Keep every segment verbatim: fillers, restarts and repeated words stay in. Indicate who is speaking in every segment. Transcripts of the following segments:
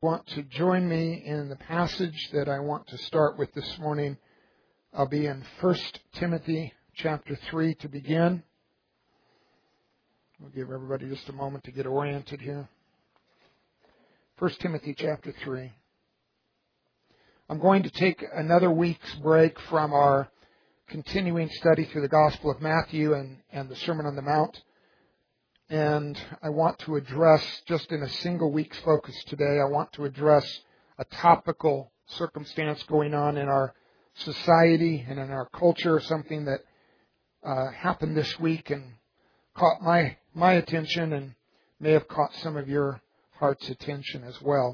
Speaker 1: Want to join me in the passage that I want to start with this morning. I'll be in First Timothy chapter three to begin. We'll give everybody just a moment to get oriented here. First Timothy chapter three. I'm going to take another week's break from our continuing study through the Gospel of Matthew and, and the Sermon on the Mount. And I want to address, just in a single week's focus today, I want to address a topical circumstance going on in our society and in our culture, something that uh, happened this week and caught my, my attention and may have caught some of your heart's attention as well.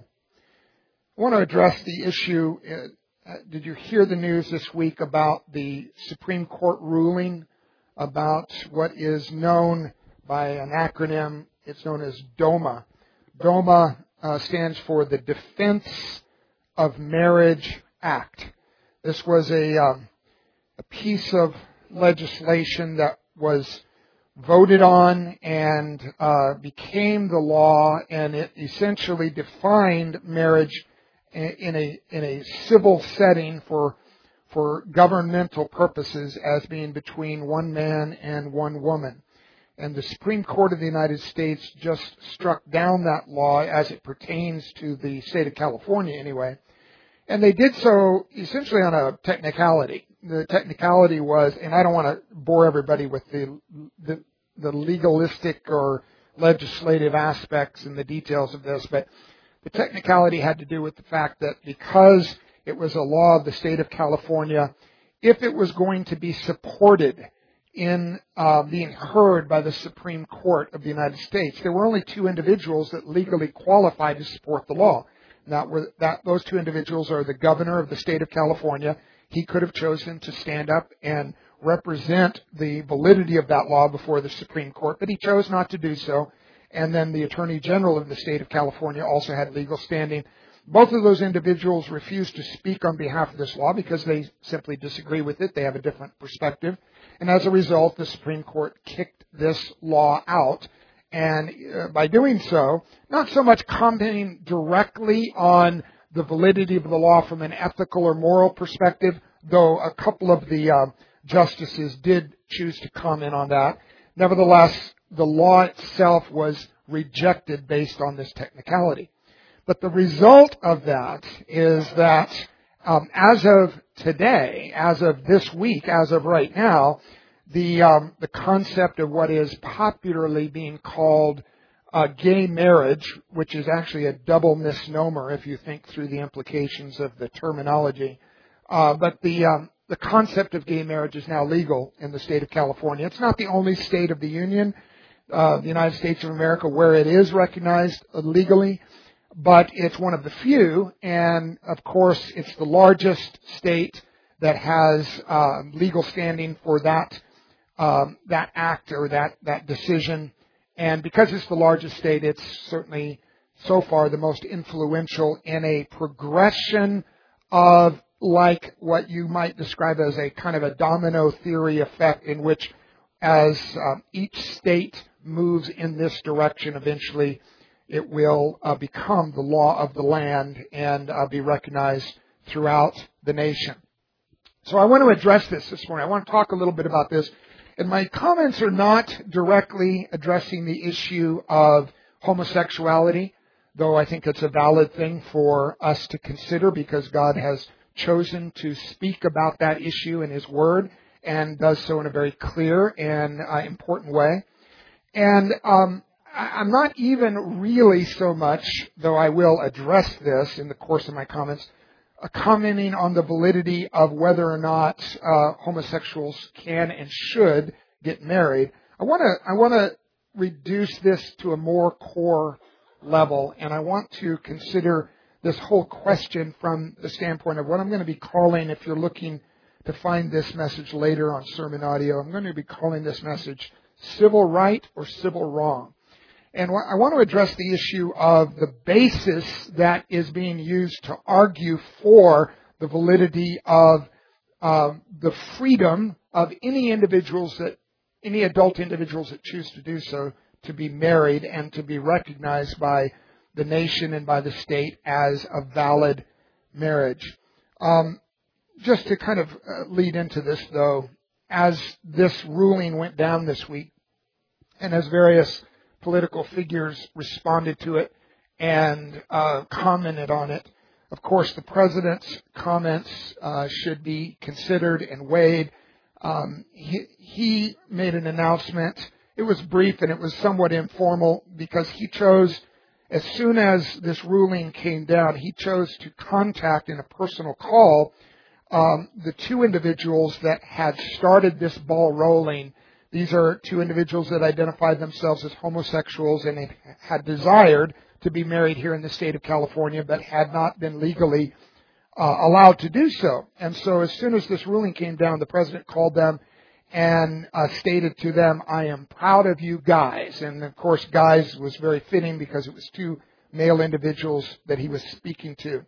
Speaker 1: I want to address the issue. Uh, did you hear the news this week about the Supreme Court ruling about what is known by an acronym? It's known as DOMA. DOMA uh, stands for the Defense of Marriage Act. This was a, um, a piece of legislation that was voted on and uh, became the law, and it essentially defined marriage in a in a civil setting for for governmental purposes as being between one man and one woman. And the Supreme Court of the United States just struck down that law as it pertains to the state of California anyway. And they did so essentially on a technicality. The technicality was, and I don't want to bore everybody with the, the, the legalistic or legislative aspects and the details of this, but the technicality had to do with the fact that because it was a law of the state of California, if it was going to be supported in uh, being heard by the Supreme Court of the United States, there were only two individuals that legally qualified to support the law. That were, that those two individuals are the governor of the state of California. He could have chosen to stand up and represent the validity of that law before the Supreme Court, but he chose not to do so. And then the Attorney General of the state of California also had legal standing. Both of those individuals refused to speak on behalf of this law because they simply disagree with it. They have a different perspective. And as a result, the Supreme Court kicked this law out. And uh, by doing so, not so much commenting directly on the validity of the law from an ethical or moral perspective, though a couple of the uh, justices did choose to comment on that. Nevertheless, the law itself was rejected based on this technicality. But the result of that is that um, as of today, as of this week, as of right now, the um, the concept of what is popularly being called uh, gay marriage, which is actually a double misnomer if you think through the implications of the terminology, uh, but the um, the concept of gay marriage is now legal in the state of California. It's not the only state of the Union, uh, the United States of America, where it is recognized legally, but it's one of the few, and of course it's the largest state that has uh, legal standing for that um, that act or that, that decision. And because it's the largest state, it's certainly so far the most influential in a progression of like what you might describe as a kind of a domino theory effect, in which as um, each state moves in this direction, eventually it will uh, become the law of the land and uh, be recognized throughout the nation. So I want to address this this morning. I want to talk a little bit about this. And my comments are not directly addressing the issue of homosexuality, though I think it's a valid thing for us to consider because God has chosen to speak about that issue in His Word and does so in a very clear and uh, important way. And um, I'm not even really so much, though I will address this in the course of my comments, uh, commenting on the validity of whether or not uh, homosexuals can and should get married. I want to I want to reduce this to a more core level, and I want to consider this whole question from the standpoint of what I'm going to be calling, if you're looking to find this message later on sermon audio, I'm going to be calling this message civil right or civil wrong. And I want to address the issue of the basis that is being used to argue for the validity of um, the freedom of any individuals that, any adult individuals that choose to do so, to be married and to be recognized by the nation and by the state as a valid marriage. Um, just to kind of uh, lead into this, though, as this ruling went down this week, and as various political figures responded to it and uh, commented on it, of course, the president's comments uh, should be considered and weighed. Um, he, he made an announcement. It was brief and it was somewhat informal because he chose, as soon as this ruling came down, he chose to contact in a personal call um, the two individuals that had started this ball rolling. These are two individuals that identified themselves as homosexuals and had desired to be married here in the state of California, but had not been legally uh, allowed to do so. And so as soon as this ruling came down, the president called them and uh, stated to them, "I am proud of you guys." And of course, guys was very fitting because it was two male individuals that he was speaking to.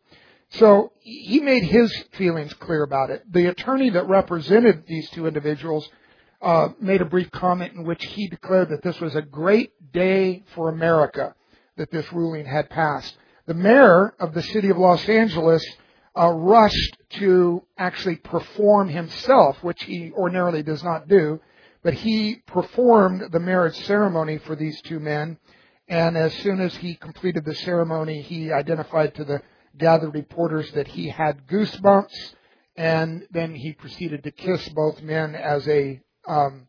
Speaker 1: So he made his feelings clear about it. The attorney that represented these two individuals uh, made a brief comment in which he declared that this was a great day for America, that this ruling had passed. The mayor of the city of Los Angeles uh, rushed to actually perform himself, which he ordinarily does not do, but he performed the marriage ceremony for these two men. And as soon as he completed the ceremony, he identified to the gathered reporters that he had goosebumps, and then he proceeded to kiss both men as a um,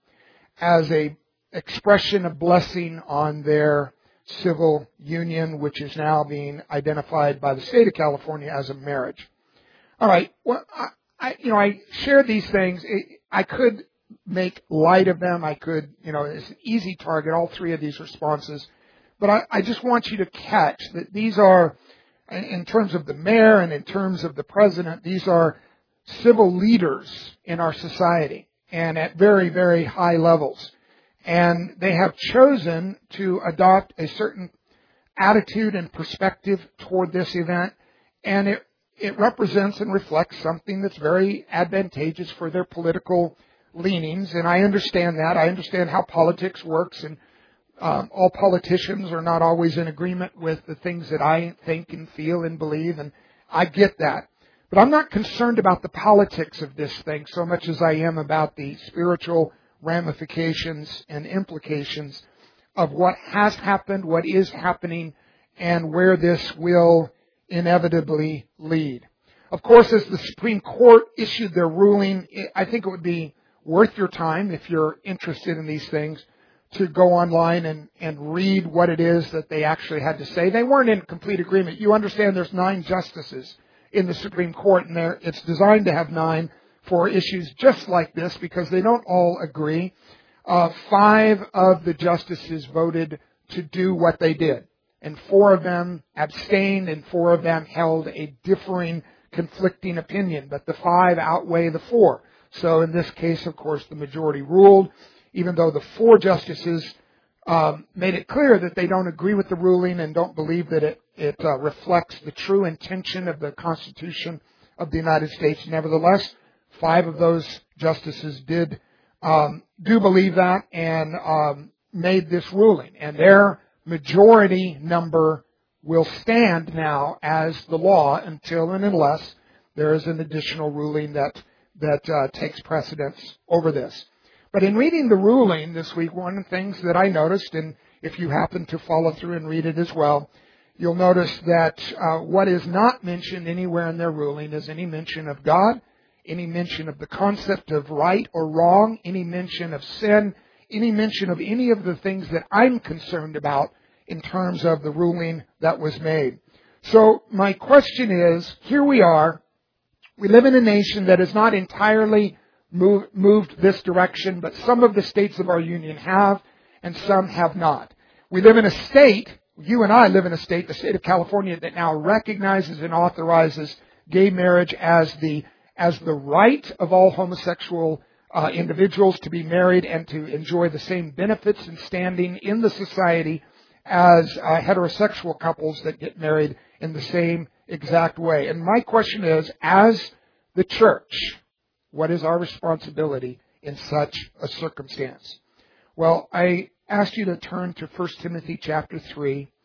Speaker 1: as a expression of blessing on their civil union, which is now being identified by the state of California as a marriage. All right. Well, I, I you know, I share these things. I could make light of them. I could, you know, it's an easy target, all three of these responses. But I, I just want you to catch that these are, in terms of the mayor and in terms of the president, these are civil leaders in our society and at very, very high levels. And they have chosen to adopt a certain attitude and perspective toward this event. And it, it represents and reflects something that's very advantageous for their political leanings. And I understand that. I understand how politics works. And um, all politicians are not always in agreement with the things that I think and feel and believe. And I get that. But I'm not concerned about the politics of this thing so much as I am about the spiritual ramifications and implications of what has happened, what is happening, and where this will inevitably lead. Of course, as the Supreme Court issued their ruling, I think it would be worth your time, if you're interested in these things, to go online and, and read what it is that they actually had to say. They weren't in complete agreement. You understand there's nine justices in the Supreme Court, and it's designed to have nine for issues just like this because they don't all agree. Uh, five of the justices voted to do what they did, and four of them abstained, and four of them held a differing, conflicting opinion, but the five outweigh the four. So in this case, of course, the majority ruled, even though the four justices um, made it clear that they don't agree with the ruling and don't believe that it, it uh, reflects the true intention of the Constitution of the United States. Nevertheless, five of those justices did um, do believe that and um, made this ruling. And their majority number will stand now as the law until and unless there is an additional ruling that that uh, takes precedence over this. But in reading the ruling this week, one of the things that I noticed, and if you happen to follow through and read it as well, you'll notice that uh, what is not mentioned anywhere in their ruling is any mention of God, any mention of the concept of right or wrong, any mention of sin, any mention of any of the things that I'm concerned about in terms of the ruling that was made. So my question is, here we are. We live in a nation that is not entirely Move, moved this direction, but some of the states of our union have, and some have not. We live in a state, you and I live in a state, the state of California, that now recognizes and authorizes gay marriage as the as the right of all homosexual uh, individuals to be married and to enjoy the same benefits and standing in the society as uh, heterosexual couples that get married in the same exact way. And my question is, as the church, what is our responsibility in such a circumstance? Well, I asked you to turn to First Timothy chapter three,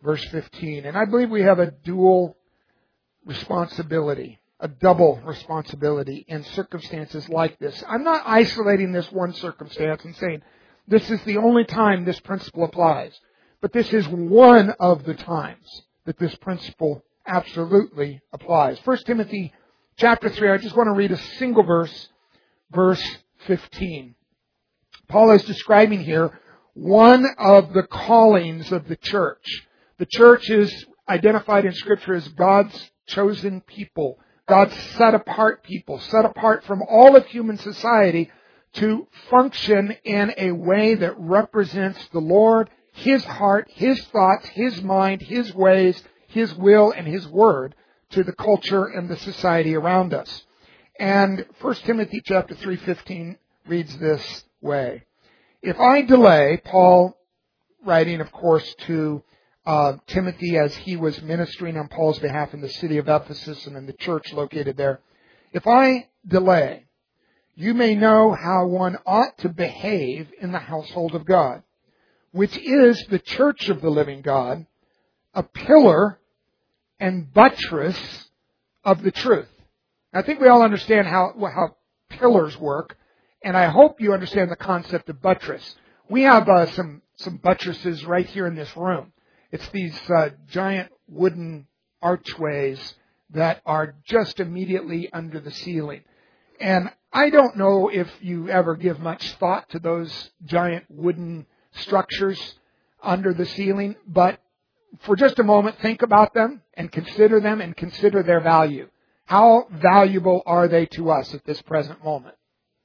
Speaker 1: verse fifteen. And I believe we have a dual responsibility, a double responsibility in circumstances like this. I'm not isolating this one circumstance and saying this is the only time this principle applies. But this is one of the times that this principle absolutely applies. First Timothy chapter three, I just want to read a single verse, verse fifteen. Paul is describing here one of the callings of the church. The church is identified in Scripture as God's chosen people, God's set apart people, set apart from all of human society to function in a way that represents the Lord, His heart, His thoughts, His mind, His ways, His will, and His word to the culture and the society around us. And First Timothy chapter three fifteen reads this way. If I delay, Paul writing, of course, to uh, Timothy as he was ministering on Paul's behalf in the city of Ephesus and in the church located there. If I delay, you may know how one ought to behave in the household of God, which is the church of the living God, a pillar and buttress of the truth. I think we all understand how, how pillars work, and I hope you understand the concept of buttress. We have uh, some, some buttresses right here in this room. It's these uh, giant wooden archways that are just immediately under the ceiling. And I don't know if you ever give much thought to those giant wooden structures under the ceiling, but for just a moment, think about them and consider them and consider their value. How valuable are they to us at this present moment?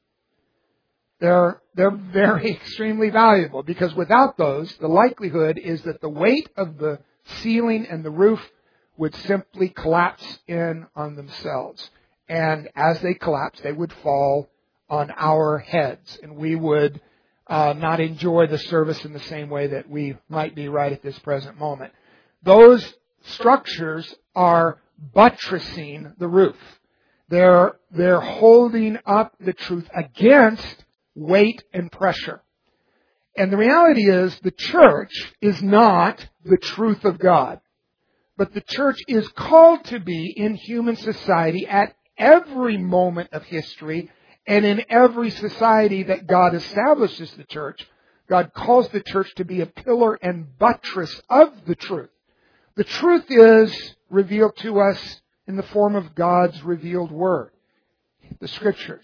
Speaker 1: They're, they're very extremely valuable because without those, the likelihood is that the weight of the ceiling and the roof would simply collapse in on themselves. And as they collapse, they would fall on our heads, and we would uh, not enjoy the service in the same way that we might be right at this present moment. Those structures are buttressing the roof. They're, they're holding up the truth against weight and pressure. And the reality is the church is not the truth of God. But the church is called to be in human society at every moment of history and in every society that God establishes the church. God calls the church to be a pillar and buttress of the truth. The truth is revealed to us in the form of God's revealed word, the Scriptures.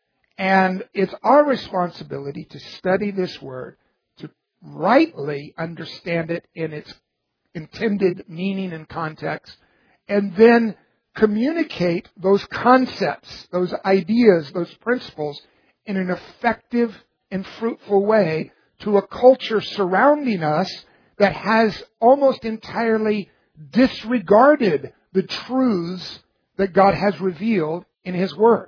Speaker 1: And it's our responsibility to study this word, to rightly understand it in its intended meaning and context, and then communicate those concepts, those ideas, those principles in an effective and fruitful way to a culture surrounding us that has almost entirely disregarded the truths that God has revealed in His Word.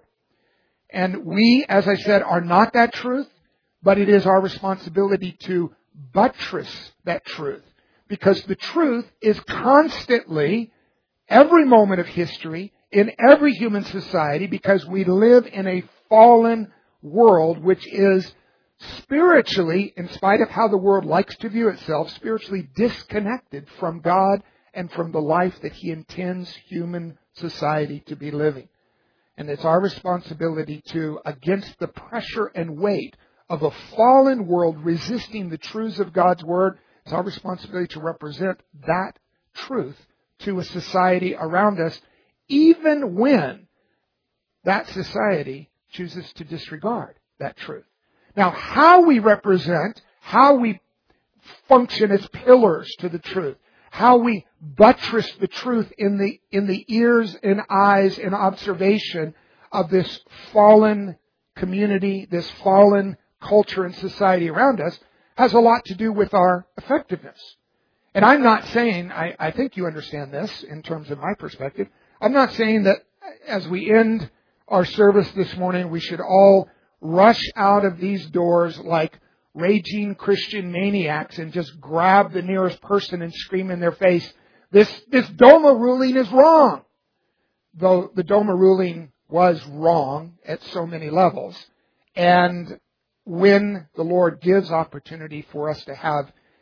Speaker 1: And we, as I said, are not that truth, but it is our responsibility to buttress that truth. Because the truth is constantly, every moment of history, in every human society, because we live in a fallen world which is spiritually, in spite of how the world likes to view itself, spiritually disconnected from God and from the life that He intends human society to be living. And it's our responsibility to, against the pressure and weight of a fallen world resisting the truths of God's Word, it's our responsibility to represent that truth to a society around us, even when that society chooses to disregard that truth. Now, how we represent, how we function as pillars to the truth, how we buttress the truth in the, in the ears and eyes and observation of this fallen community, this fallen culture and society around us, has a lot to do with our effectiveness. And I'm not saying, I, I think you understand this in terms of my perspective, I'm not saying that as we end our service this morning, we should all rush out of these doors like raging Christian maniacs and just grab the nearest person and scream in their face, this, this DOMA ruling is wrong. Though the DOMA ruling was wrong at so many levels. And when the Lord gives opportunity for us to have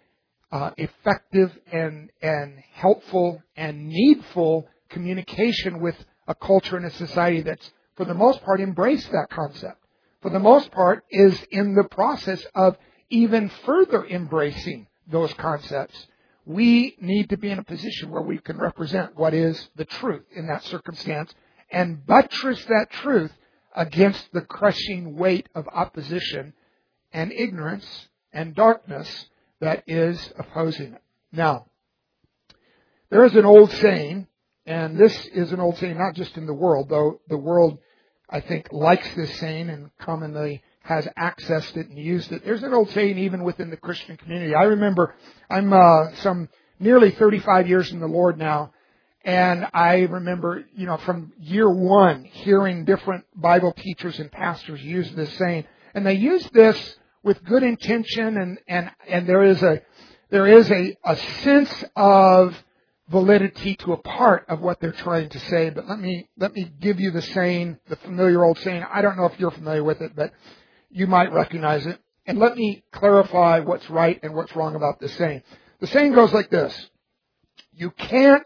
Speaker 1: uh, effective and, and helpful and needful communication with a culture and a society that's, for the most part, embraced that concept. For the most part, is in the process of even further embracing those concepts. We need to be in a position where we can represent what is the truth in that circumstance and buttress that truth against the crushing weight of opposition and ignorance and darkness that is opposing it. Now, there is an old saying, and this is an old saying not just in the world, though the world, I think, likes this saying and commonly has accessed it and used it. There's an old saying even within the Christian community. I remember I'm uh, some nearly thirty-five years in the Lord now, and I remember, you know, from year one hearing different Bible teachers and pastors use this saying, and they use this with good intention, and and and there is a there is a, a sense of validity to a part of what they're trying to say. But let me let me give you the saying, the familiar old saying. I don't know if you're familiar with it, but you might recognize it. And let me clarify what's right and what's wrong about this saying. The saying goes like this: you can't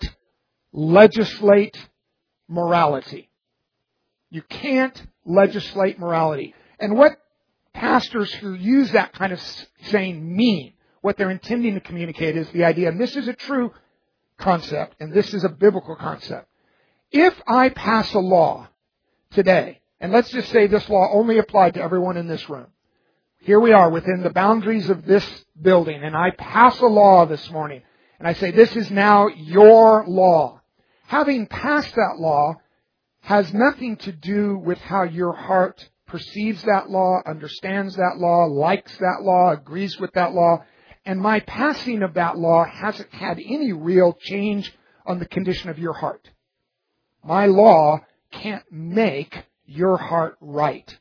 Speaker 1: legislate morality. You can't legislate morality. And what pastors who use that kind of saying mean, what they're intending to communicate, is the idea, and this is a true concept, and this is a biblical concept. If I pass a law today, and let's just say this law only applied to everyone in this room. Here we are within the boundaries of this building, and I pass a law this morning, and I say, this is now your law. Having passed that law has nothing to do with how your heart perceives that law, understands that law, likes that law, agrees with that law. And my passing of that law hasn't had any real change on the condition of your heart. My law can't make your heart right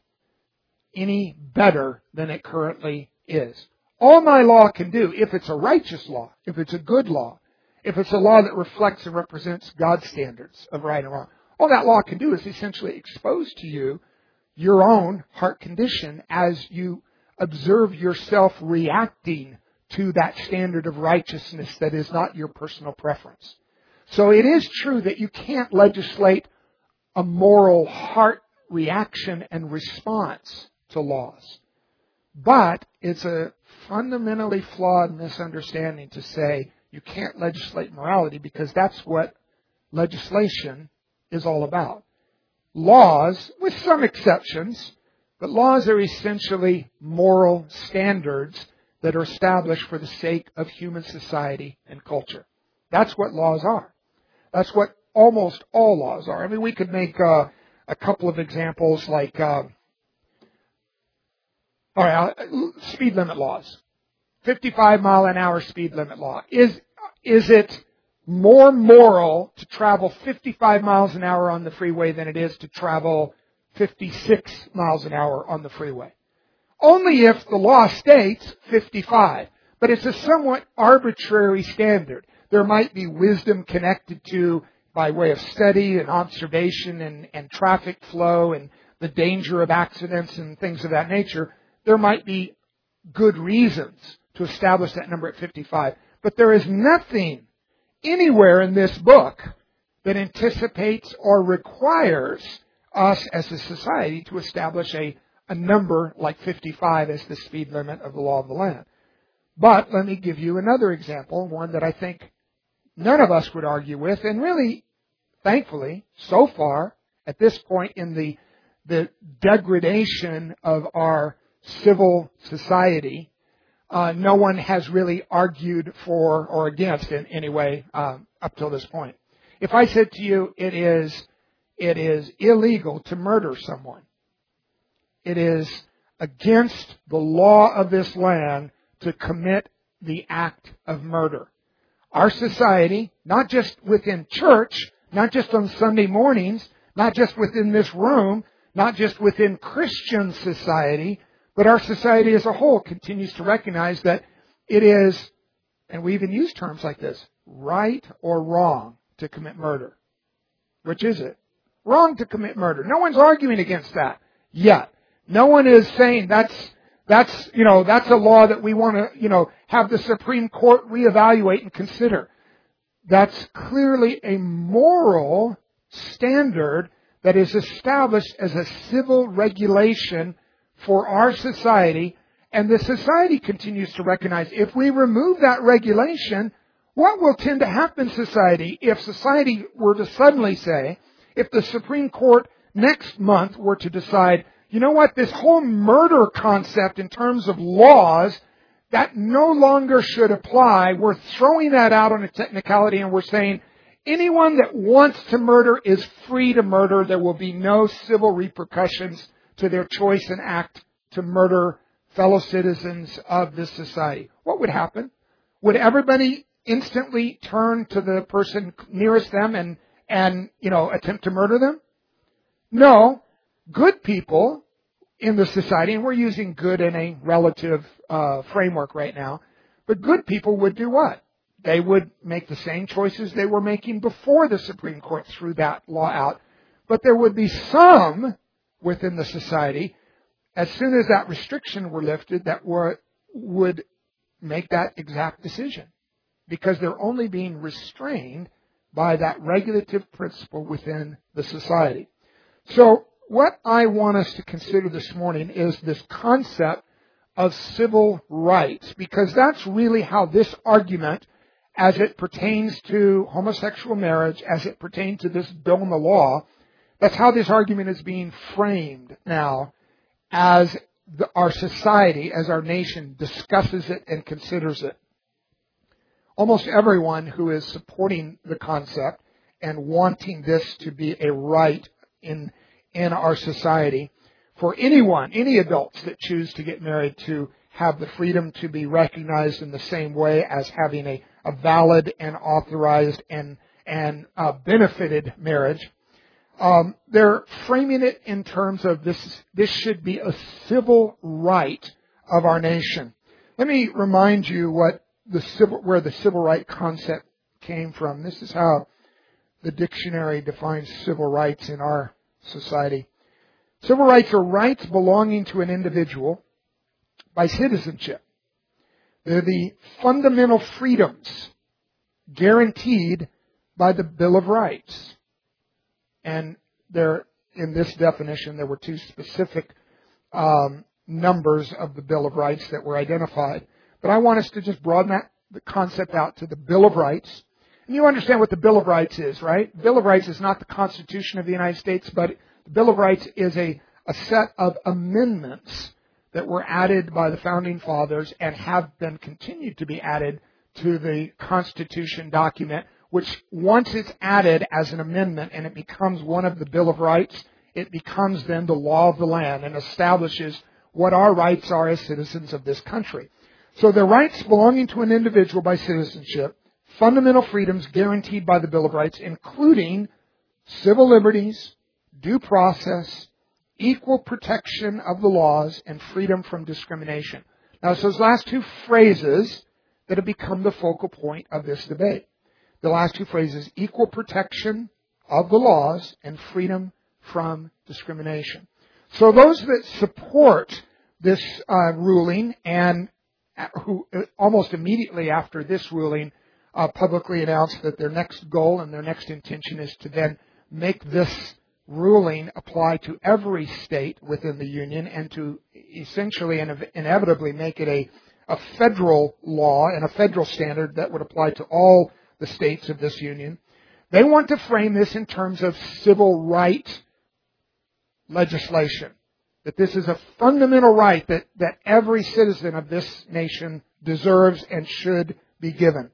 Speaker 1: any better than it currently is. All my law can do, if it's a righteous law, if it's a good law, if it's a law that reflects and represents God's standards of right and wrong, all that law can do is essentially expose to you your own heart condition as you observe yourself reacting to that standard of righteousness that is not your personal preference. So it is true that you can't legislate a moral heart reaction and response to laws. But it's a fundamentally flawed misunderstanding to say you can't legislate morality, because that's what legislation is all about. Laws, with some exceptions, but laws are essentially moral standards that are established for the sake of human society and culture. That's what laws are. That's what almost all laws are. I mean, we could make uh, a couple of examples like, uh, all right, speed limit laws. fifty-five mile an hour speed limit law. Is, is it more moral to travel fifty-five miles an hour on the freeway than it is to travel fifty-six miles an hour on the freeway? Only if the law states fifty-five. But it's a somewhat arbitrary standard. There might be wisdom connected to, by way of study and observation and, and traffic flow and the danger of accidents and things of that nature. There might be good reasons to establish that number at fifty-five. But there is nothing anywhere in this book that anticipates or requires us as a society to establish a, a number like fifty-five as the speed limit of the law of the land. But let me give you another example, one that I think none of us would argue with, and really, thankfully, so far, at this point in the, the degradation of our civil society, Uh, no one has really argued for or against in any way um, up till this point. If I said to you, it is it is illegal to murder someone, it is against the law of this land to commit the act of murder. Our society, not just within church, not just on Sunday mornings, not just within this room, not just within Christian society, but our society as a whole continues to recognize that it is, and we even use terms like this, right or wrong to commit murder. Which is it? Wrong to commit murder. No one's arguing against that yet. No one is saying that's That's, you know, that's a law that we want to, you know, have the Supreme Court reevaluate and consider. That's clearly a moral standard that is established as a civil regulation for our society, and the society continues to recognize if we remove that regulation, what will tend to happen in society if society were to suddenly say, if the Supreme Court next month were to decide, you know what, this whole murder concept in terms of laws, that no longer should apply. We're throwing that out on a technicality and we're saying anyone that wants to murder is free to murder. There will be no civil repercussions to their choice and act to murder fellow citizens of this society. What would happen? Would everybody instantly turn to the person nearest them and, and you know, attempt to murder them? No. Good people in the society, and we're using good in a relative uh, framework right now, but good people would do what? They would make the same choices they were making before the Supreme Court threw that law out. But there would be some within the society, as soon as that restriction were lifted, that were, would make that exact decision. Because they're only being restrained by that regulative principle within the society. So, what I want us to consider this morning is this concept of civil rights, because that's really how this argument, as it pertains to homosexual marriage, as it pertains to this bill in the law, that's how this argument is being framed now as the, our society, as our nation discusses it and considers it. Almost everyone who is supporting the concept and wanting this to be a right in in our society, for anyone, any adults that choose to get married to have the freedom to be recognized in the same way as having a, a valid and authorized and, and uh, benefited marriage. Um, they're framing it in terms of this, this should be a civil right of our nation. Let me remind you what the civil, where the civil right concept came from. This is how the dictionary defines civil rights in our society. Civil rights are rights belonging to an individual by citizenship. They're the fundamental freedoms guaranteed by the Bill of Rights. And there, in this definition, there were two specific um, numbers of the Bill of Rights that were identified. But I want us to just broaden that the concept out to the Bill of Rights. And you understand what the Bill of Rights is, right? The Bill of Rights is not the Constitution of the United States, but the Bill of Rights is a, a set of amendments that were added by the Founding Fathers and have been continued to be added to the Constitution document, which once it's added as an amendment and it becomes one of the Bill of Rights, it becomes then the law of the land and establishes what our rights are as citizens of this country. So the rights belonging to an individual by citizenship, fundamental freedoms guaranteed by the Bill of Rights, including civil liberties, due process, equal protection of the laws, and freedom from discrimination. Now, it's those last two phrases that have become the focal point of this debate. The last two phrases, equal protection of the laws and freedom from discrimination. So those that support this uh, ruling and who almost immediately after this ruling uh, publicly announced that their next goal and their next intention is to then make this ruling apply to every state within the Union and to essentially and inevitably make it a, a federal law and a federal standard that would apply to all the states of this Union. They want to frame this in terms of civil right legislation. That this is a fundamental right that, that every citizen of this nation deserves and should be given.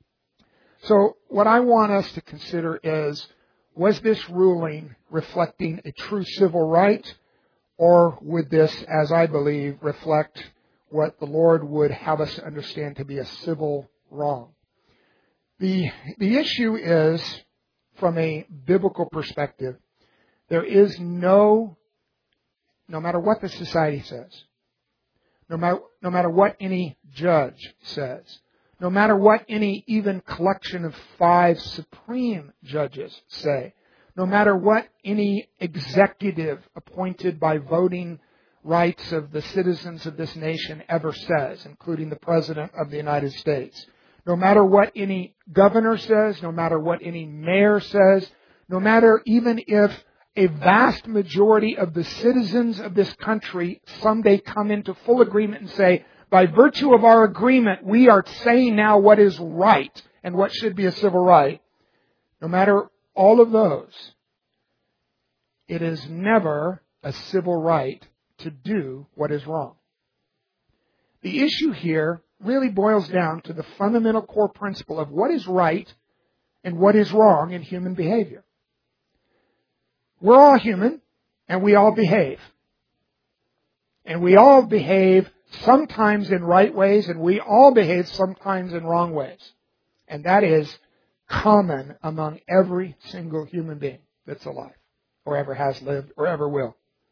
Speaker 1: So what I want us to consider is, was this ruling reflecting a true civil right, or would this, as I believe, reflect what the Lord would have us understand to be a civil wrong? The, the issue is, from a biblical perspective, there is no, no matter what the society says, no matter, no matter what any judge says, no matter what any even collection of five supreme judges say, no matter what any executive appointed by voting rights of the citizens of this nation ever says, including the President of the United States. No matter what any governor says, no matter what any mayor says, no matter even if a vast majority of the citizens of this country someday come into full agreement and say, by virtue of our agreement, we are saying now what is right and what should be a civil right. No matter all of those, it is never a civil right to do what is wrong. The issue here really boils down to the fundamental core principle of what is right and what is wrong in human behavior. We're all human, and we all behave. And we all behave sometimes in right ways, and we all behave sometimes in wrong ways. And that is common among every single human being that's alive, or ever has lived, or ever will.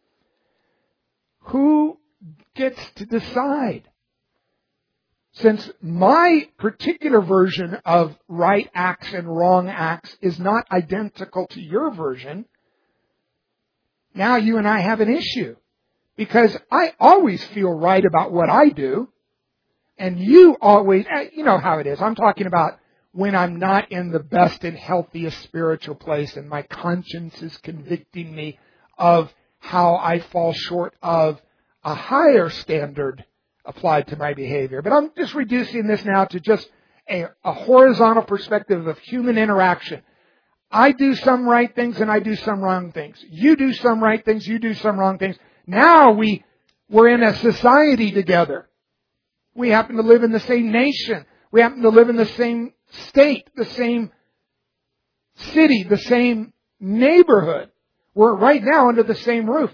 Speaker 1: Who gets to decide? Since my particular version of right acts and wrong acts is not identical to your version, now you and I have an issue. Because I always feel right about what I do, and you always, you know how it is. I'm talking about when I'm not in the best and healthiest spiritual place and my conscience is convicting me of how I fall short of a higher standard applied to my behavior. But I'm just reducing this now to just a, a horizontal perspective of human interaction. I do some right things and I do some wrong things. You do some right things, you do some wrong things. Now we, we're in a society together. We happen to live in the same nation. We happen to live in the same state, the same city, the same neighborhood. We're right now under the same roof.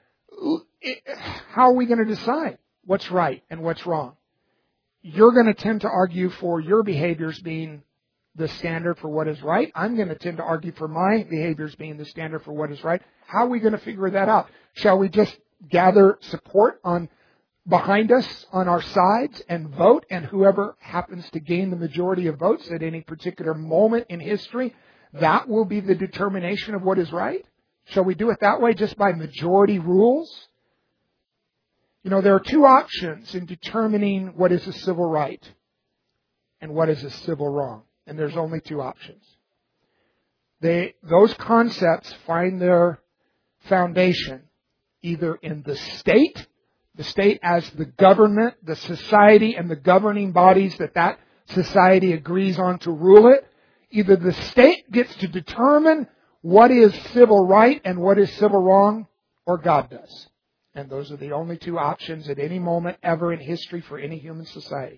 Speaker 1: How are we going to decide what's right and what's wrong? You're going to tend to argue for your behaviors being the standard for what is right. I'm going to tend to argue for my behaviors being the standard for what is right. How are we going to figure that out? Shall we just gather support on behind us on our sides and vote, and whoever happens to gain the majority of votes at any particular moment in history, that will be the determination of what is right? Shall we do it that way, just by majority rules? You know, there are two options in determining what is a civil right and what is a civil wrong. And there's only two options. They, those concepts find their foundation either in the state, the state as the government, the society, and the governing bodies that that society agrees on to rule it. Either the state gets to determine what is civil right and what is civil wrong, or God does. And those are the only two options at any moment ever in history for any human society.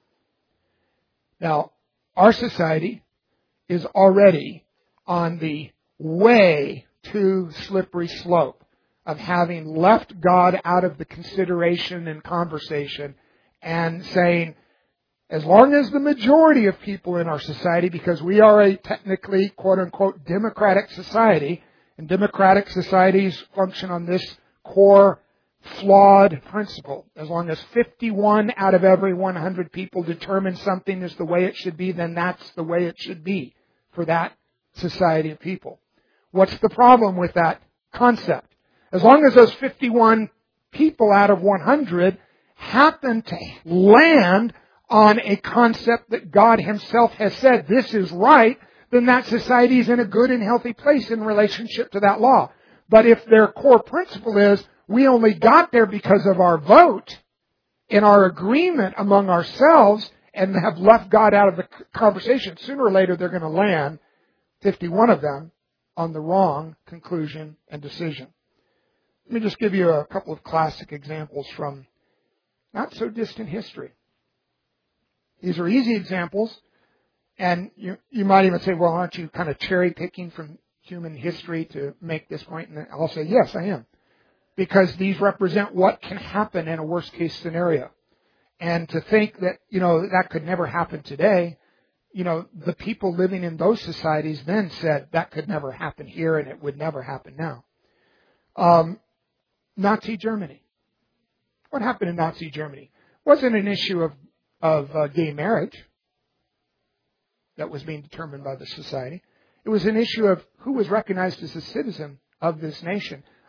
Speaker 1: Now, our society is already on the way to slippery slope of having left God out of the consideration and conversation and saying, as long as the majority of people in our society, because we are a technically, quote-unquote, democratic society, and democratic societies function on this core flawed principle. As long as fifty-one out of every one hundred people determine something is the way it should be, then that's the way it should be for that society of people. What's the problem with that concept? As long as those fifty-one people out of one hundred happen to land on a concept that God Himself has said this is right, then that society is in a good and healthy place in relationship to that law. But if their core principle is, we only got there because of our vote and our agreement among ourselves and have left God out of the conversation, sooner or later they're going to land, fifty-one of them, on the wrong conclusion and decision. Let me just give you a couple of classic examples from not so distant history. These are easy examples, and you, you might even say, well, aren't you kind of cherry picking from human history to make this point? And I'll say, yes, I am. Because these represent what can happen in a worst case scenario. And to think that, you know, that could never happen today, you know, the people living in those societies then said that could never happen here and it would never happen now. Um, Nazi Germany. What happened in Nazi Germany? It wasn't an issue of, of uh, gay marriage that was being determined by the society. It was an issue of who was recognized as a citizen of this nation.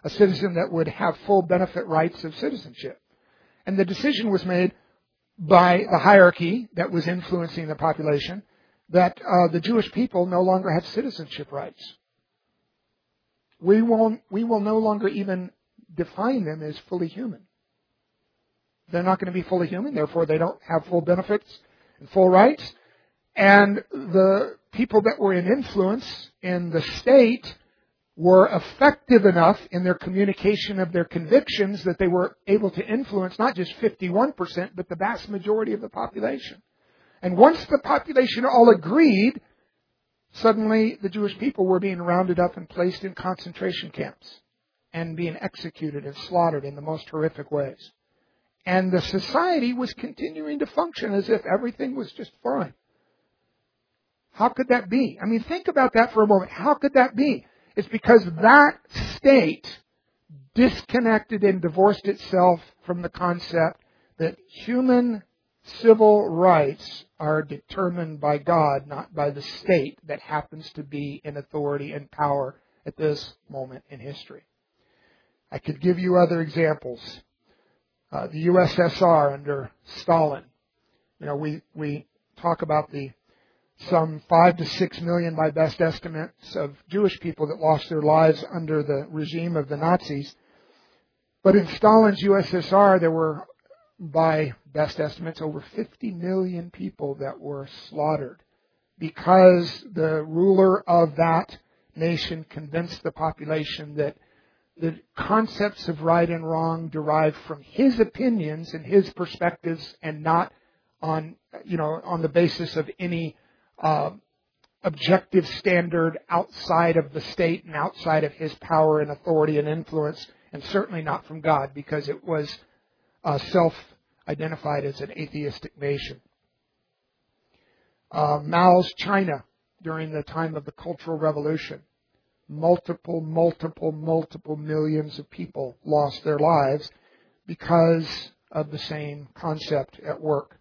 Speaker 1: a citizen that would have full benefit rights of citizenship. And the decision was made by the hierarchy that was influencing the population that uh, the Jewish people no longer have citizenship rights. We won't, we will no longer even define them as fully human. They're not going to be fully human, therefore they don't have full benefits and full rights. And the people that were in influence in the state were effective enough in their communication of their convictions that they were able to influence not just fifty-one percent, but the vast majority of the population. And once the population all agreed, suddenly the Jewish people were being rounded up and placed in concentration camps and being executed and slaughtered in the most horrific ways. And the society was continuing to function as if everything was just fine. How could that be? I mean, think about that for a moment. How could that be? It's because that state disconnected and divorced itself from the concept that human civil rights are determined by God, not by the state that happens to be in authority and power at this moment in history. I could give you other examples. Uh, the U S S R under Stalin. You know, we, we talk about the some five to six million, by best estimates, of Jewish people that lost their lives under the regime of the Nazis. But in Stalin's U S S R, there were, by best estimates, over fifty million people that were slaughtered because the ruler of that nation convinced the population that the concepts of right and wrong derived from his opinions and his perspectives, and not on, you know, on the basis of any uh, objective standard outside of the state and outside of his power and authority and influence, and certainly not from God, because it was uh, self-identified as an atheistic nation. Uh, Mao's China during the time of the Cultural Revolution. Multiple, multiple, multiple millions of people lost their lives because of the same concept at work.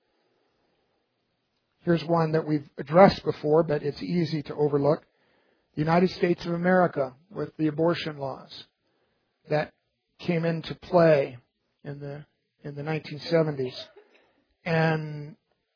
Speaker 1: Here's one that we've addressed before, but it's easy to overlook. The United States of America with the abortion laws that came into play in the in the nineteen seventies. And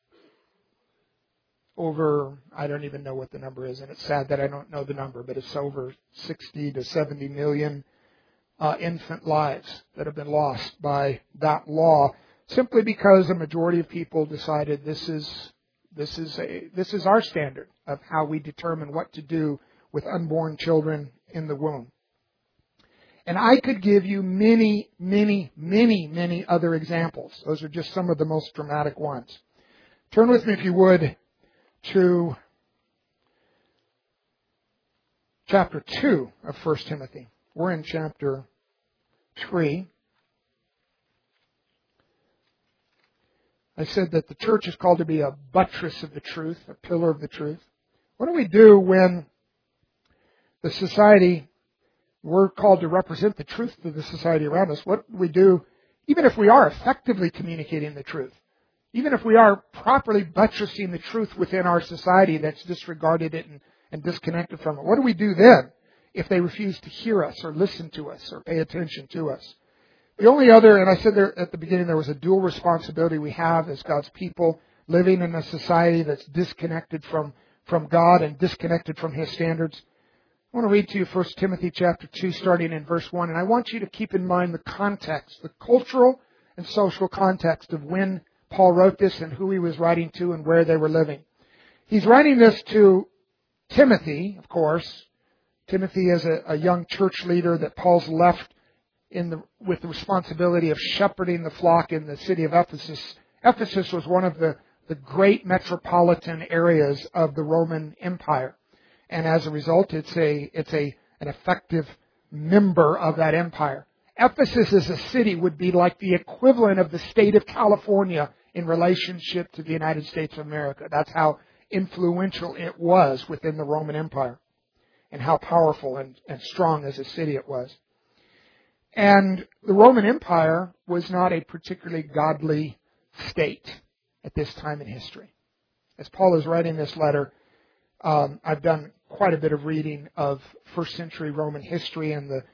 Speaker 1: over, I don't even know what the number is, and it's sad that I don't know the number, but it's over sixty to seventy million uh, infant lives that have been lost by that law, simply because a majority of people decided this is this is a this is our standard of how we determine what to do with unborn children in the womb. And I could give you many, many, many, many other examples. Those are just some of the most dramatic ones. Turn with me, if you would, to chapter two of First Timothy. We're in chapter three. I said that the church is called to be a buttress of the truth, a pillar of the truth. What do we do when the society, we're called to represent the truth to the society around us? What do we do, even if we are effectively communicating the truth? Even if we are properly buttressing the truth within our society that's disregarded it and, and disconnected from it, what do we do then if they refuse to hear us or listen to us or pay attention to us? The only other, and I said there at the beginning, there was a dual responsibility we have as God's people living in a society that's disconnected from, from God and disconnected from His standards. I want to read to you First Timothy chapter two, starting in verse one, and I want you to keep in mind the context, the cultural and social context of when Paul wrote this and who he was writing to and where they were living. He's writing this to Timothy, of course. Timothy is a, a young church leader that Paul's left in the, with the responsibility of shepherding the flock in the city of Ephesus. Ephesus was one of the, the great metropolitan areas of the Roman Empire. And as a result, it's a it's a an effective member of that empire. Ephesus as a city would be like the equivalent of the state of California in relationship to the United States of America. That's how influential it was within the Roman Empire and how powerful and, and strong as a city it was. And the Roman Empire was not a particularly godly state at this time in history. As Paul is writing this letter, um, I've done quite a bit of reading of first century Roman history and the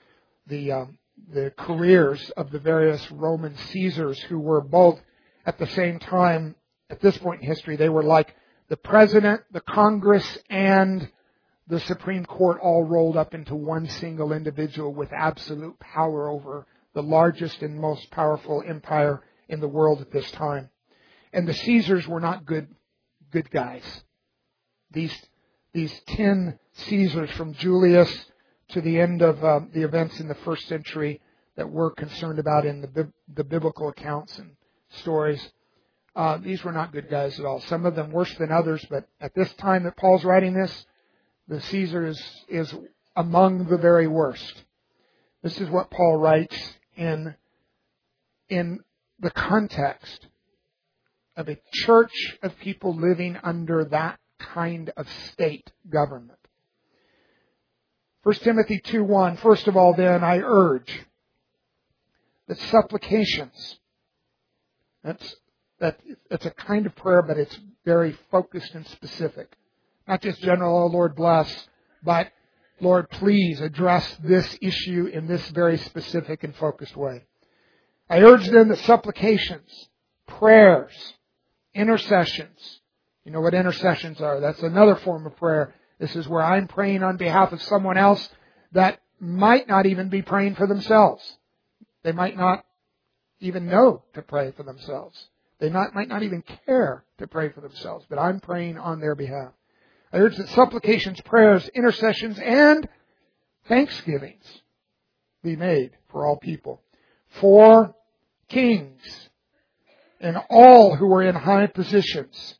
Speaker 1: the um, the careers of the various Roman Caesars, who were both at the same time, at this point in history, they were like the president, the Congress, and the Supreme Court all rolled up into one single individual with absolute power over the largest and most powerful empire in the world at this time. And the Caesars were not good, good guys. These, these ten Caesars, from Julius to the end of um, the events in the first century that we're concerned about in the, the biblical accounts and stories, uh, these were not good guys at all. Some of them worse than others, but at this time that Paul's writing this, the Caesar is, is among the very worst. This is what Paul writes in, in the context of a church of people living under that kind of state government. First Timothy two one, first of all then I urge that supplications, that's, that, that's a kind of prayer, but it's very focused and specific. Not just general, oh Lord bless, but Lord please address this issue in this very specific and focused way. I urge then that supplications, prayers, intercessions, you know what intercessions are, that's another form of prayer. This is where I'm praying on behalf of someone else that might not even be praying for themselves. They might not even know to pray for themselves. They not, might not even care to pray for themselves, but I'm praying on their behalf. I urge that supplications, prayers, intercessions, and thanksgivings be made for all people, for kings and all who are in high positions.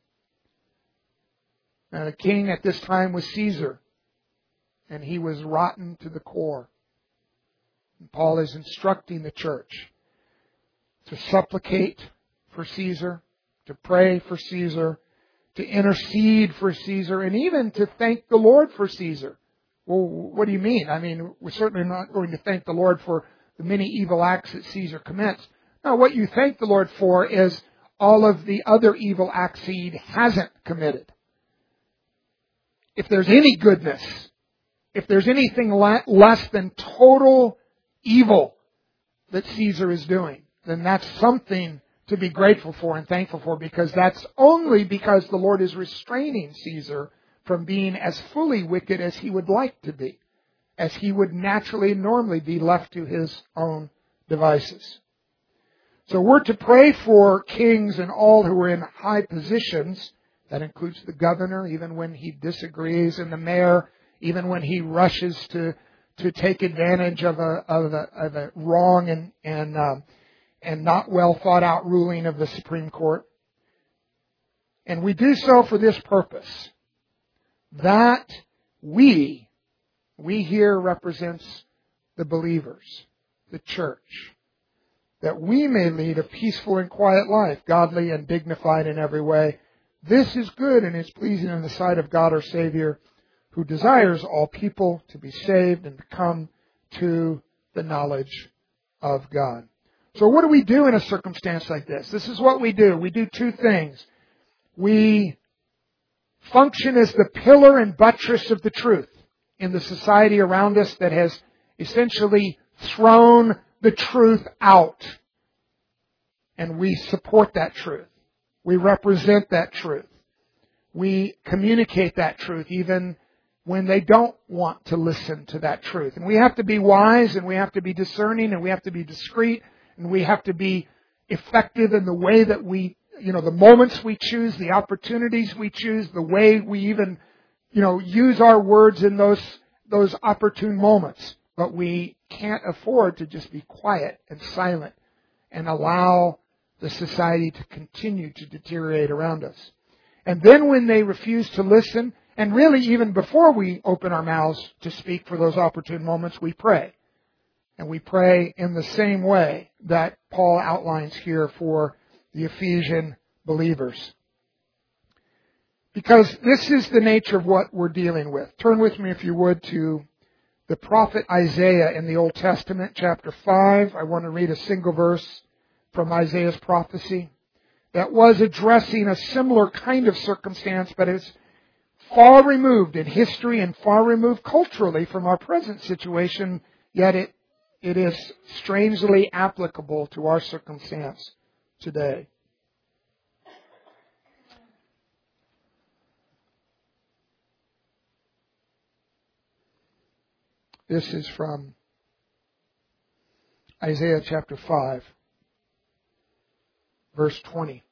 Speaker 1: Now, the king at this time was Caesar, and he was rotten to the core. And Paul is instructing the church to supplicate for Caesar, to pray for Caesar, to intercede for Caesar, and even to thank the Lord for Caesar. Well, what do you mean? I mean, we're certainly not going to thank the Lord for the many evil acts that Caesar commits. No, what you thank the Lord for is all of the other evil acts he hasn't committed. If there's any goodness, if there's anything less than total evil that Caesar is doing, then that's something to be grateful for and thankful for, because that's only because the Lord is restraining Caesar from being as fully wicked as he would like to be, as he would naturally and normally be left to his own devices. So we're to pray for kings and all who are in high positions. That includes the governor, even when he disagrees, and the mayor, even when he rushes to to take advantage of a of a, of a wrong and and um, and not well thought out ruling of the Supreme Court. And we do so for this purpose, that we we here represents the believers, the church, that we may lead a peaceful and quiet life, godly and dignified in every way. This is good and is pleasing in the sight of God our Savior, who desires all people to be saved and to come to the knowledge of God. So what do we do in a circumstance like this? This is what we do. We do two things. We function as the pillar and buttress of the truth in the society around us that has essentially thrown the truth out. And we support that truth. We represent that truth. We communicate that truth even when they don't want to listen to that truth. And we have to be wise, and we have to be discerning, and we have to be discreet, and we have to be effective in the way that we, you know, the moments we choose, the opportunities we choose, the way we even, you know, use our words in those, those opportune moments. But we can't afford to just be quiet and silent and allow the society to continue to deteriorate around us. And then when they refuse to listen, and really even before we open our mouths to speak for those opportune moments, we pray. And we pray in the same way that Paul outlines here for the Ephesian believers. Because this is the nature of what we're dealing with. Turn with me, if you would, to the prophet Isaiah in the Old Testament, chapter five. I want to read a single verse from Isaiah's prophecy that was addressing a similar kind of circumstance, but it's far removed in history and far removed culturally from our present situation, yet it it is strangely applicable to our circumstance today. This is from Isaiah chapter five, verse twenty.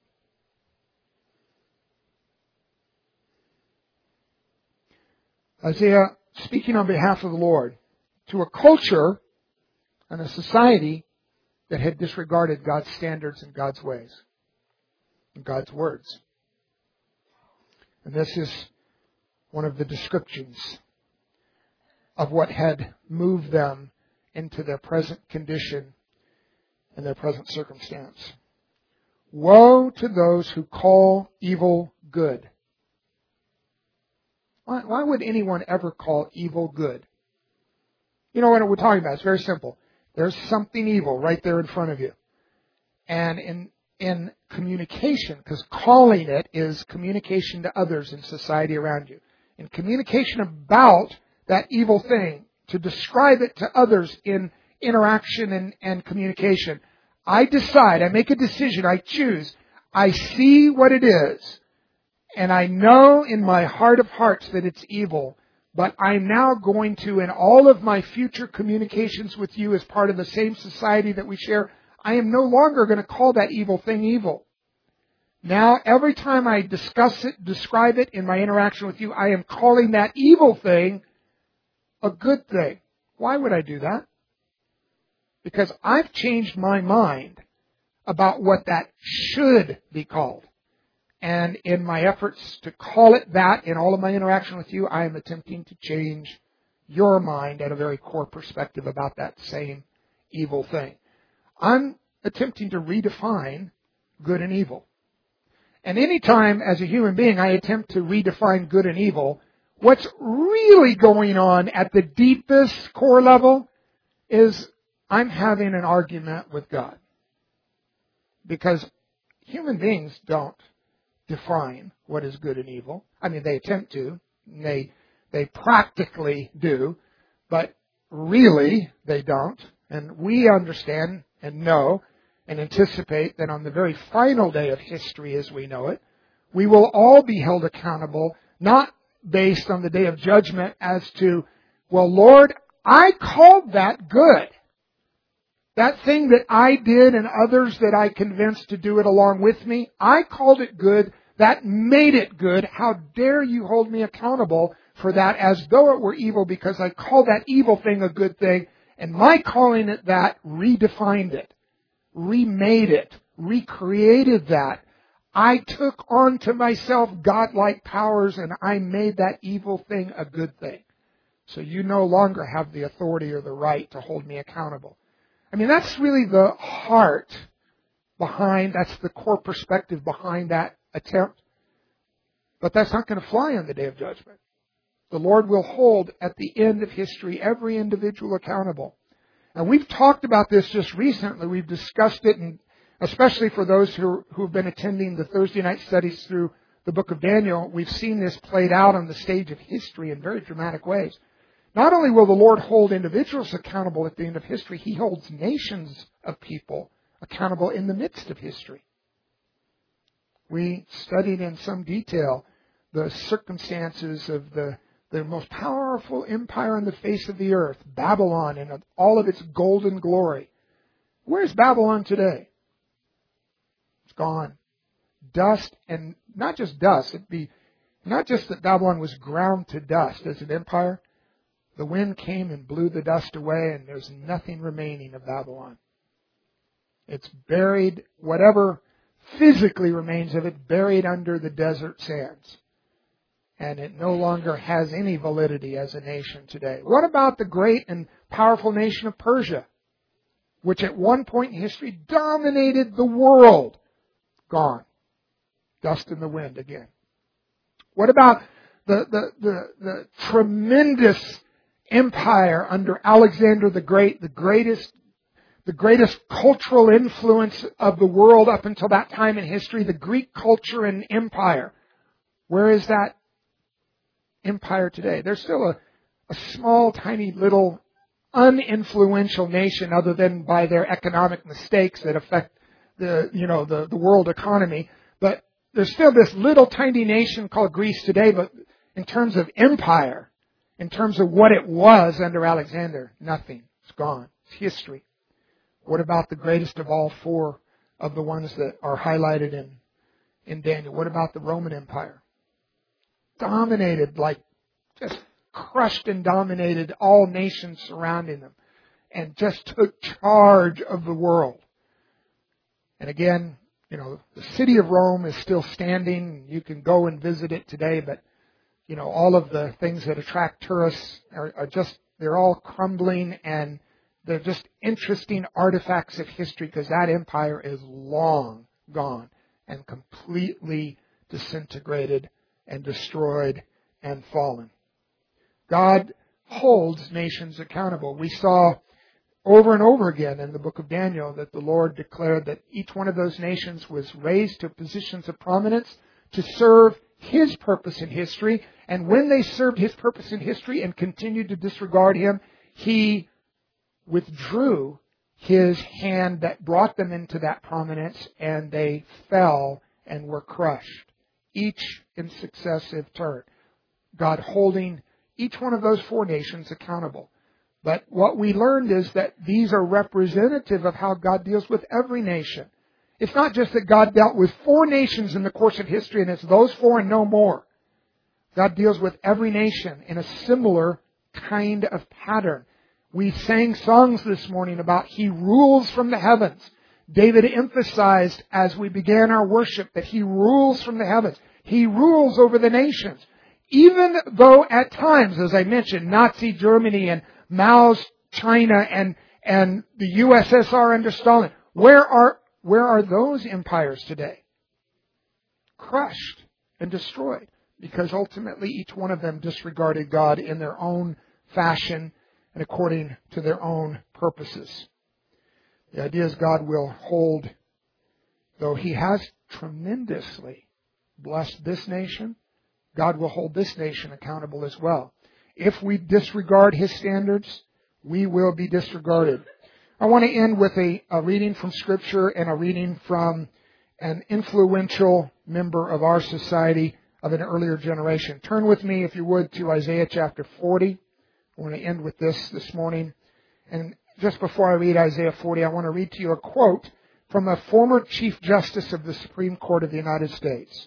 Speaker 1: Isaiah, speaking on behalf of the Lord, to a culture and a society that had disregarded God's standards and God's ways and God's words. And this is one of the descriptions of what had moved them into their present condition and their present circumstance. Woe to those who call evil good. Why, why would anyone ever call evil good? You know what we're talking about? It's very simple. There's something evil right there in front of you. And in in communication, because calling it is communication to others in society around you. In communication about that evil thing, to describe it to others in interaction and, and communication. I decide, I make a decision, I choose, I see what it is, and I know in my heart of hearts that it's evil, but I'm now going to, in all of my future communications with you as part of the same society that we share, I am no longer going to call that evil thing evil. Now, every time I discuss it, describe it in my interaction with you, I am calling that evil thing a good thing. Why would I do that? Because I've changed my mind about what that should be called. And in my efforts to call it that in all of my interaction with you, I am attempting to change your mind at a very core perspective about that same evil thing. I'm attempting to redefine good and evil. And anytime as a human being I attempt to redefine good and evil, what's really going on at the deepest core level is I'm having an argument with God. Because human beings don't define what is good and evil. I mean, they attempt to. They, they practically do. But really, they don't. And we understand and know and anticipate that on the very final day of history as we know it, we will all be held accountable, not based on the day of judgment as to, well, Lord, I called that good. That thing that I did and others that I convinced to do it along with me, I called it good. That made it good. How dare you hold me accountable for that as though it were evil, because I called that evil thing a good thing, and my calling it that redefined it, remade it, recreated that. I took onto myself godlike powers and I made that evil thing a good thing. So you no longer have the authority or the right to hold me accountable. I mean, that's really the heart behind, that's the core perspective behind that attempt. But that's not going to fly on the day of judgment. The Lord will hold at the end of history every individual accountable. And we've talked about this just recently. We've discussed it, and especially for those who who have been attending the Thursday night studies through the book of Daniel, we've seen this played out on the stage of history in very dramatic ways. Not only will the Lord hold individuals accountable at the end of history, He holds nations of people accountable in the midst of history. We studied in some detail the circumstances of the, the most powerful empire on the face of the earth, Babylon, and all of its golden glory. Where's Babylon today? It's gone. Dust, and not just dust. It'd be not just that Babylon was ground to dust as an empire. The wind came and blew the dust away, and there's nothing remaining of Babylon. It's buried, whatever physically remains of it, buried under the desert sands. And it no longer has any validity as a nation today. What about the great and powerful nation of Persia, which at one point in history dominated the world? Gone. Dust in the wind again. What about the, the, the, the tremendous empire under Alexander the Great, the greatest, the greatest cultural influence of the world up until that time in history, the Greek culture and empire? Where is that empire today? There's still a, a small, tiny little uninfluential nation other than by their economic mistakes that affect the, you know, the, the world economy. But there's still this little tiny nation called Greece today, but in terms of empire, in terms of what it was under Alexander, nothing. It's gone. It's history. What about the greatest of all four of the ones that are highlighted in, in Daniel? What about the Roman Empire? Dominated, like just crushed and dominated all nations surrounding them and just took charge of the world. And again, you know, the city of Rome is still standing. You can go and visit it today, but, you know, all of the things that attract tourists are, are just, they're all crumbling, and they're just interesting artifacts of history because that empire is long gone and completely disintegrated and destroyed and fallen. God holds nations accountable. We saw over and over again in the book of Daniel that the Lord declared that each one of those nations was raised to positions of prominence to serve His purpose in history. And when they served His purpose in history and continued to disregard Him, He withdrew His hand that brought them into that prominence, and they fell and were crushed, each in successive turn. God holding each one of those four nations accountable. But what we learned is that these are representative of how God deals with every nation. It's not just that God dealt with four nations in the course of history and it's those four and no more. God deals with every nation in a similar kind of pattern. We sang songs this morning about He rules from the heavens. David emphasized as we began our worship that He rules from the heavens. He rules over the nations. Even though at times, as I mentioned, Nazi Germany and Mao's China and, and the U S S R under Stalin, where are, where are those empires today? Crushed and destroyed, because ultimately each one of them disregarded God in their own fashion and according to their own purposes. The idea is God will hold, though He has tremendously blessed this nation, God will hold this nation accountable as well. If we disregard His standards, we will be disregarded. I want to end with a, a reading from Scripture and a reading from an influential member of our society of an earlier generation. Turn with me, if you would, to Isaiah chapter forty. I want to end with this this morning. And just before I read Isaiah forty, I want to read to you a quote from a former Chief Justice of the Supreme Court of the United States.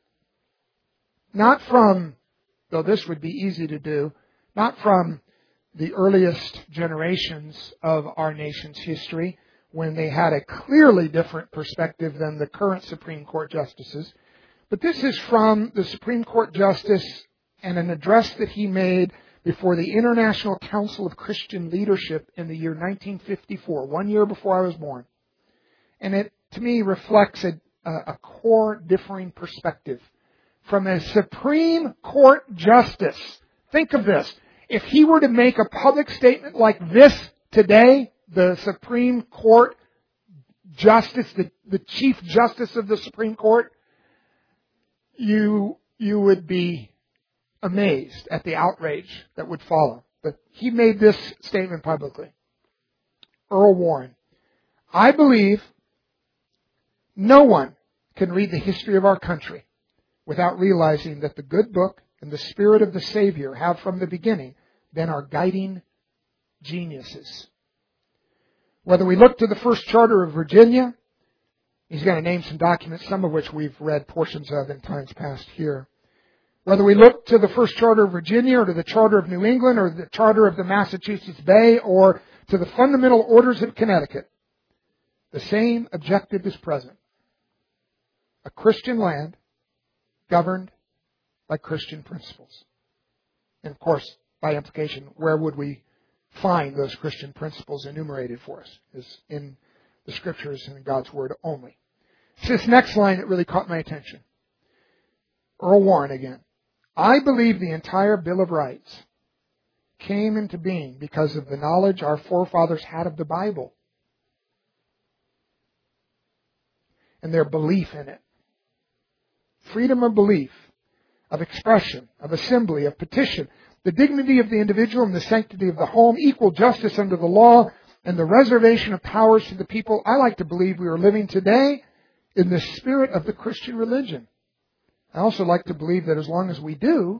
Speaker 1: Not from, though this would be easy to do, not from the earliest generations of our nation's history, when they had a clearly different perspective than the current Supreme Court justices, but this is from the Supreme Court Justice and an address that he made before the International Council of Christian Leadership in the year nineteen fifty-four, one year before I was born. And it, to me, reflects a, a core differing perspective from a Supreme Court Justice. Think of this. If he were to make a public statement like this today, the Supreme Court Justice, the, the Chief Justice of the Supreme Court, you, you would be amazed at the outrage that would follow. But he made this statement publicly. Earl Warren, I believe no one can read the history of our country without realizing that the good book and the Spirit of the Savior have from the beginning been our guiding geniuses. Whether we look to the first charter of Virginia, he's going to name some documents, some of which we've read portions of in times past here. Whether we look to the first charter of Virginia or to the charter of New England or the charter of the Massachusetts Bay or to the fundamental orders of Connecticut, the same objective is present. A Christian land governed by Christian principles. And of course, by implication, where would we find those Christian principles enumerated for us? Is in the Scriptures and in God's Word only. It's this next line that really caught my attention. Earl Warren again. I believe the entire Bill of Rights came into being because of the knowledge our forefathers had of the Bible and their belief in it. Freedom of belief, of expression, of assembly, of petition. the dignity of the individual and the sanctity of the home, equal justice under the law, and the reservation of powers to the people. I like to believe we are living today in the spirit of the Christian religion. I also like to believe that as long as we do,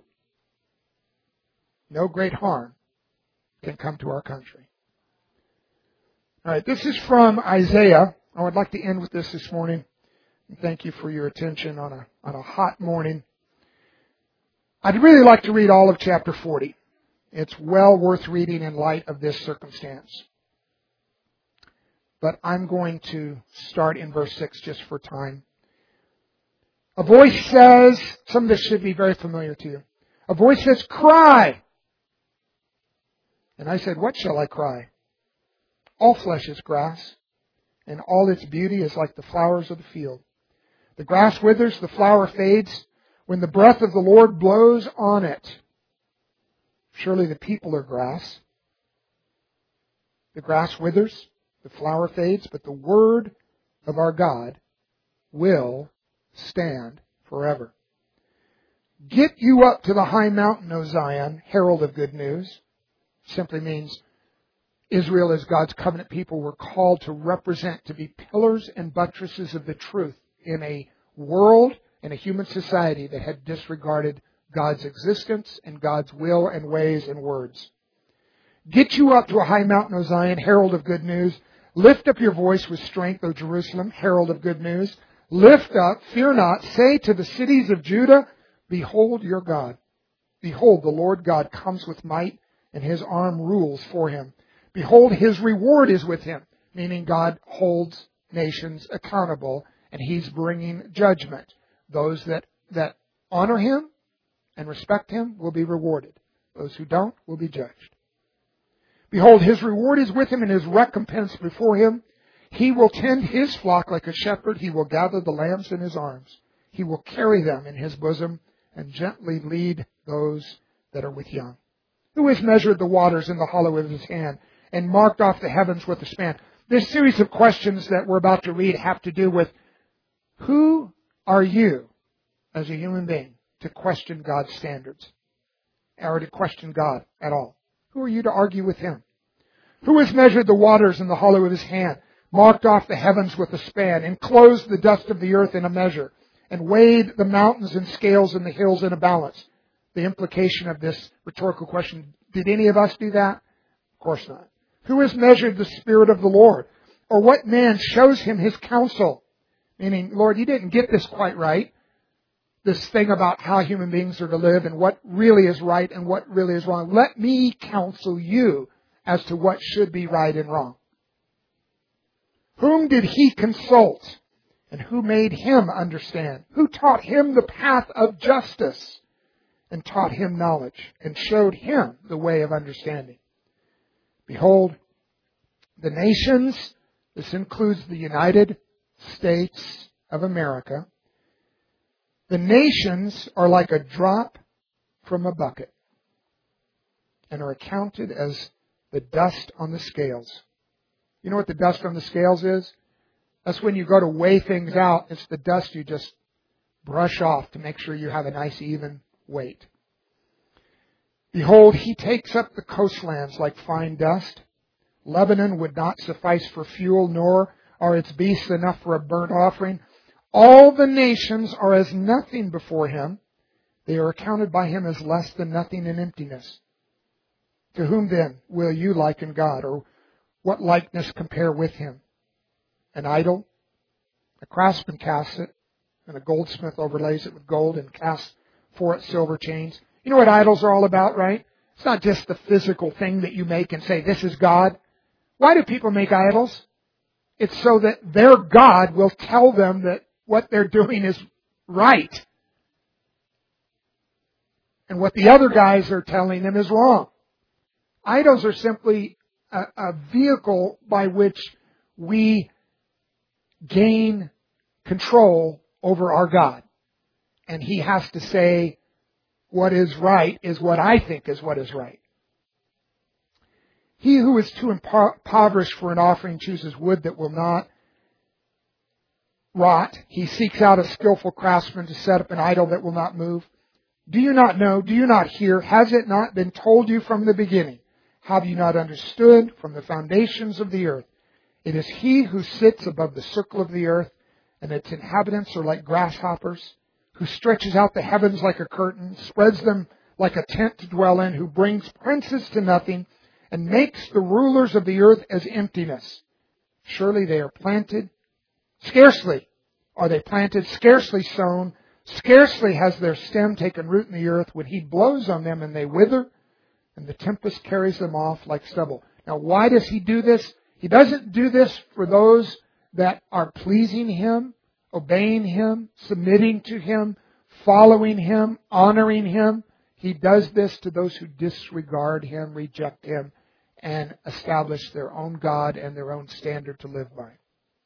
Speaker 1: no great harm can come to our country. All right, this is from Isaiah. I would like to end with this this morning. And thank you for your attention on a, on a hot morning. I'd really like to read all of chapter forty. It's well worth reading in light of this circumstance. But I'm going to start in verse six just for time. A voice says, some of this should be very familiar to you. A voice says, cry! And I said, what shall I cry? All flesh is grass, and all its beauty is like the flowers of the field. The grass withers, the flower fades, when the breath of the Lord blows on it. Surely the people are grass. The grass withers, the flower fades, but the word of our God will stand forever. Get you up to the high mountain, O Zion, herald of good news. Simply means Israel, as God's covenant people, were called to represent, to be pillars and buttresses of the truth in a world and a human society that had disregarded God's existence and God's will and ways and words. Get you up to a high mountain, O Zion, herald of good news. Lift up your voice with strength, O Jerusalem, herald of good news. Lift up, fear not, say to the cities of Judah, behold your God. Behold, the Lord God comes with might, and His arm rules for Him. Behold, His reward is with Him, meaning God holds nations accountable, and He's bringing judgment. Those that, that honor Him and respect Him will be rewarded. Those who don't will be judged. Behold, His reward is with Him, and His recompense before Him. He will tend His flock like a shepherd. He will gather the lambs in His arms. He will carry them in His bosom and gently lead those that are with young. Who has measured the waters in the hollow of His hand and marked off the heavens with a span? This series of questions that we're about to read have to do with who are you as a human being to question God's standards or to question God at all? Who are you to argue with Him? Who has measured the waters in the hollow of His hand, marked off the heavens with a span, enclosed the dust of the earth in a measure, and weighed the mountains in scales and the hills in a balance? The implication of this rhetorical question, did any of us do that? Of course not. Who has measured the Spirit of the Lord? Or what man shows Him his counsel? Meaning, Lord, you didn't get this quite right. This thing about how human beings are to live and what really is right and what really is wrong. Let me counsel you as to what should be right and wrong. Whom did He consult? And who made Him understand? Who taught Him the path of justice? And taught Him knowledge, and showed Him the way of understanding. Behold, the nations, this includes the United States of America, the nations are like a drop from a bucket and are accounted as the dust on the scales. You know what the dust on the scales is? That's when you go to weigh things out. It's the dust you just brush off to make sure you have a nice even weight. Behold, He takes up the coastlands like fine dust. Lebanon would not suffice for fuel, nor are its beasts enough for a burnt offering. All the nations are as nothing before Him. They are accounted by Him as less than nothing in emptiness. To whom then will you liken God, or what likeness compare with Him? An idol? A craftsman casts it, and a goldsmith overlays it with gold and casts for it silver chains. You know what idols are all about, right? It's not just the physical thing that you make and say, this is God. Why do people make idols? It's so that their God will tell them that what they're doing is right. And what the other guys are telling them is wrong. Idols are simply a, a vehicle by which we gain control over our God. And He has to say, what is right is what I think is what is right. He who is too impoverished for an offering chooses wood that will not rot. He seeks out a skillful craftsman to set up an idol that will not move. Do you not know? Do you not hear? Has it not been told you from the beginning? Have you not understood from the foundations of the earth? It is He who sits above the circle of the earth, and its inhabitants are like grasshoppers, who stretches out the heavens like a curtain, spreads them like a tent to dwell in, who brings princes to nothing, and makes the rulers of the earth as emptiness. Surely they are planted. Scarcely are they planted, scarcely sown. Scarcely has their stem taken root in the earth when He blows on them and they wither, and the tempest carries them off like stubble. Now, why does He do this? He doesn't do this for those that are pleasing Him, obeying Him, submitting to Him, following Him, honoring Him. He does this to those who disregard Him, reject Him, and establish their own God and their own standard to live by.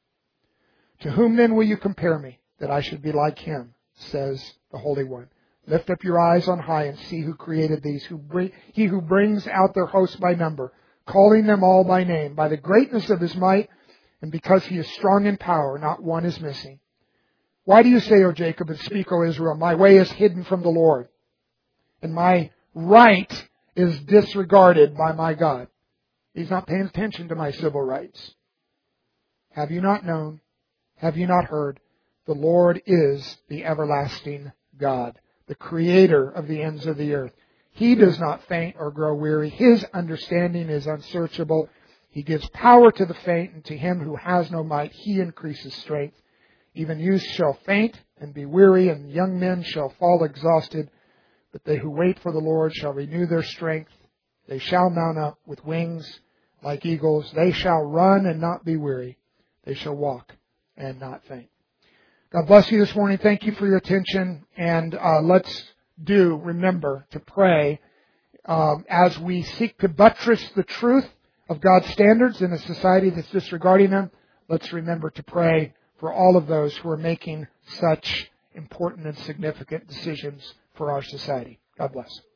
Speaker 1: To whom then will you compare me, that I should be like Him, says the Holy One. Lift up your eyes on high and see who created these, who bring, He who brings out their hosts by number, calling them all by name. By the greatness of His might, and because He is strong in power, not one is missing. Why do you say, O Jacob, and speak, O Israel, my way is hidden from the Lord, and my right is disregarded by my God? He's not paying attention to my civil rights. Have you not known? Have you not heard? The Lord is the everlasting God, the Creator of the ends of the earth. He does not faint or grow weary. His understanding is unsearchable. He gives power to the faint, and to him who has no might, He increases strength. Even youths shall faint and be weary, and young men shall fall exhausted. But they who wait for the Lord shall renew their strength. They shall mount up with wings like eagles. They shall run and not be weary. They shall walk and not faint. God bless you this morning. Thank you for your attention. And uh, let's do, remember, to pray um, as we seek to buttress the truth of God's standards in a society that's disregarding them. Let's remember to pray for all of those who are making such important and significant decisions for our society. God bless.